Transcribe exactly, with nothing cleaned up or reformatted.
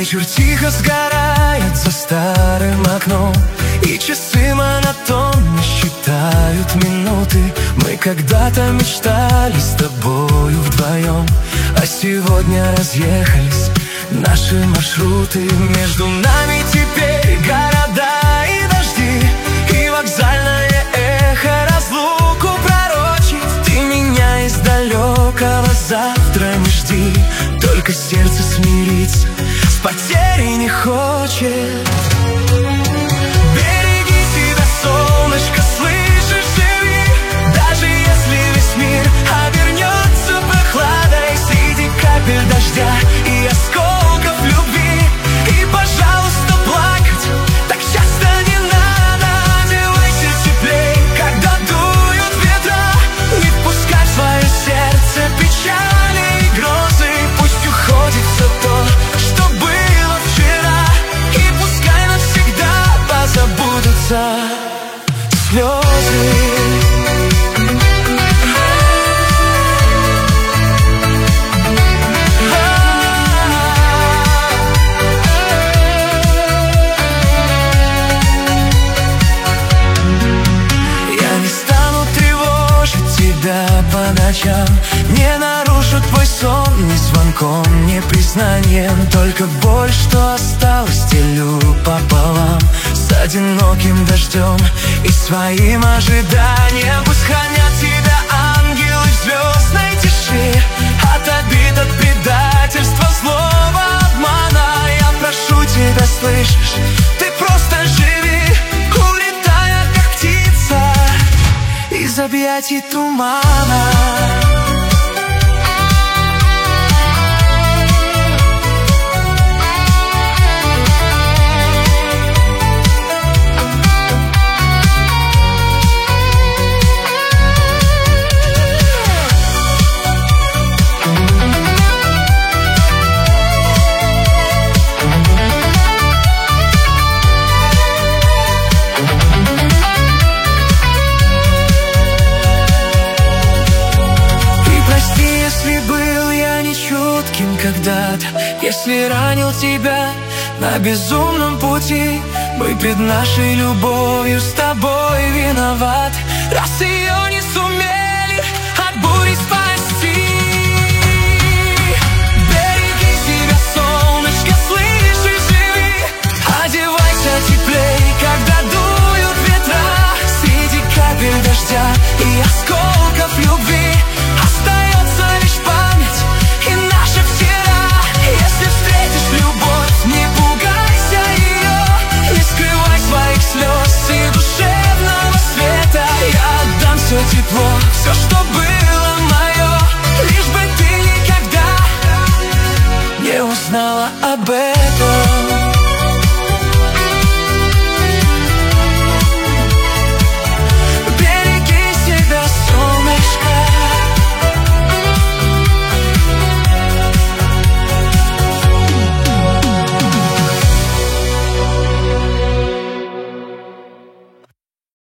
Вечер тихо сгорает за старым окном, и часы монотонно считают минуты. Мы когда-то мечтали с тобою вдвоем, а сегодня разъехались наши маршруты. Между нами теперь города и дожди, и вокзальное эхо разлуку пророчит. Ты меня из далекого завтра не жди, только сердце смириться с потерей не хочет. Береги себя, солнышко, слышишь, живи, даже если весь мир обернется прохладой среди капель дождя и осколков любви. И, пожалуйста, плакать так часто не надо. Одевайся теплей, когда дуют ветра, не впускай в свое сердце печали и грозы. Пусть уходит все то, что было вчера, и пускай навсегда позабудутся слезы. По ночам не нарушу твой сон ни звонком, ни признанием. Только боль, что осталась, делю пополам с одиноким дождем и своим ожиданием. Пусть хранят тебя ангелы в звездной тиши от обид, от предательства, злого обмана. Я прошу тебя, слышишь, ты просто живи, улетая как птица из объятий тумана. Когда-то, если ранил тебя на безумном пути, мы пред нашей любовью с тобой виноват, раз ее не сумели от бури спасти. Береги себя, солнышко, слышишь, живи, одевайся теплей, когда дуют ветра среди капель дождя и осколков любви. Остается лишь память и наша вчера. Если встретишь любовь, не пугайся ее, не скрывай своих слез и душевного света. Я отдам все тепло, все, что было мое, лишь бы ты никогда не узнала об этом.